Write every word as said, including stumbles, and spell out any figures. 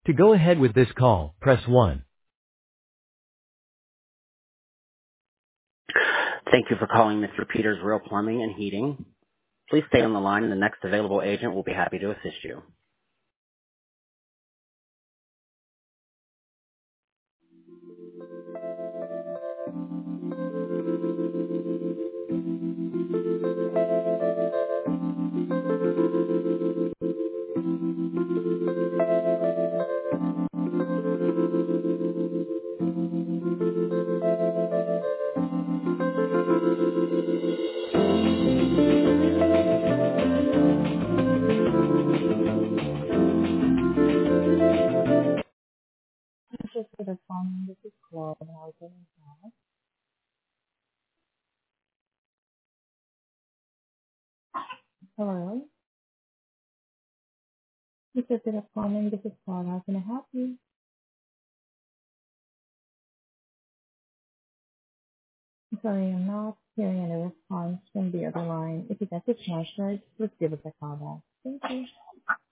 To go ahead with this call, press one. Thank you for calling Mister Peters Real Plumbing and Heating. Please stay on the line and the next available agent will be happy to assist you. Thank you for the phone. This is Claude. How can I help? Hello. This is the phone. This is Claude. How can I help you? I'm sorry, I'm not hearing any response from the other line. If you get the message, please give us a call back. Thank you.